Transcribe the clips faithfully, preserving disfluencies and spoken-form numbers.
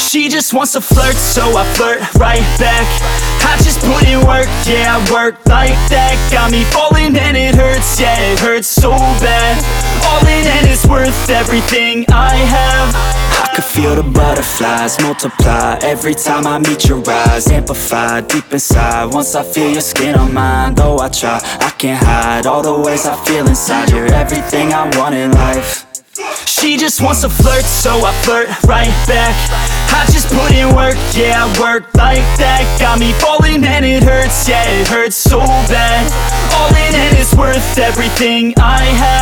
She just wants to flirt, so I flirt right back. I just put in work, yeah, I work like that. Got me falling and it hurts, yeah, it hurts so bad. All in and it's worth everything I have. I could feel the butterflies multiply every time I meet your eyes. Amplify deep inside once I feel your skin on mine. Though I try, I can't hide all the ways I feel inside. You're everything I want in life. She just wants to flirt, so I flirt right back. I just put in work, yeah, I work like that. Got me falling and it hurts, yeah, it hurts so bad. All in and it's worth everything I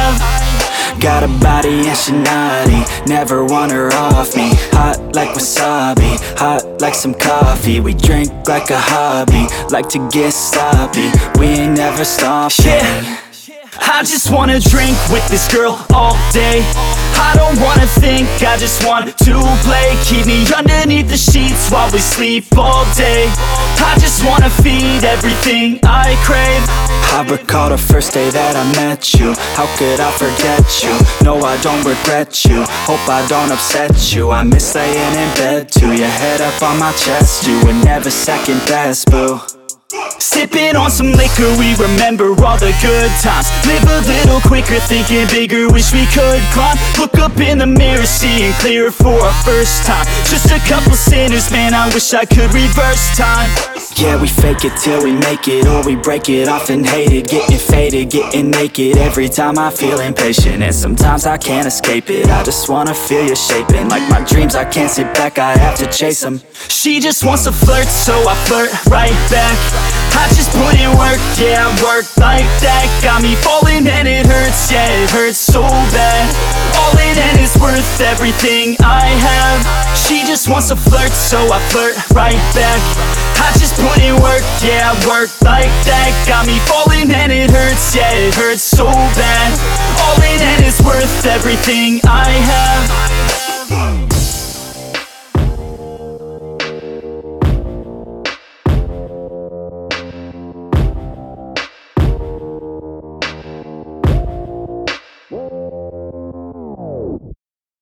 have. Got a body and she naughty, never want her off me. Hot like wasabi, hot like some coffee. We drink like a hobby, like to get sloppy. We ain't never stopping. Yeah. I just wanna drink with this girl all day. I don't wanna think, I just want to play. Keep me underneath the sheets while we sleep all day. I just wanna feed everything I crave. I recall the first day that I met you. How could I forget you? No, I don't regret you. Hope I don't upset you. I miss laying in bed too. Your head up on my chest, you were never second best, boo. Sipping on some liquor, we remember all the good times. Live a little quicker, thinking bigger, wish we could climb. Look up in the mirror, seeing clearer for our first time. Just a couple sinners, man, I wish I could reverse time. Yeah, we fake it till we make it, or we break it off and hate it. Getting faded, getting naked, every time I feel impatient. And sometimes I can't escape it, I just wanna feel you shaping. Like my dreams, I can't sit back, I have to chase them. She just wants to flirt, so I flirt right back. I just put in work, yeah, I work like that. Got me falling and it hurts, yeah, it hurts so bad. All in and it's worth everything I have. She just wants to flirt, so I flirt right back. I just put in work, yeah, I work like that. Got me falling and it hurts, yeah, it hurts so bad. All in and it's worth everything I have.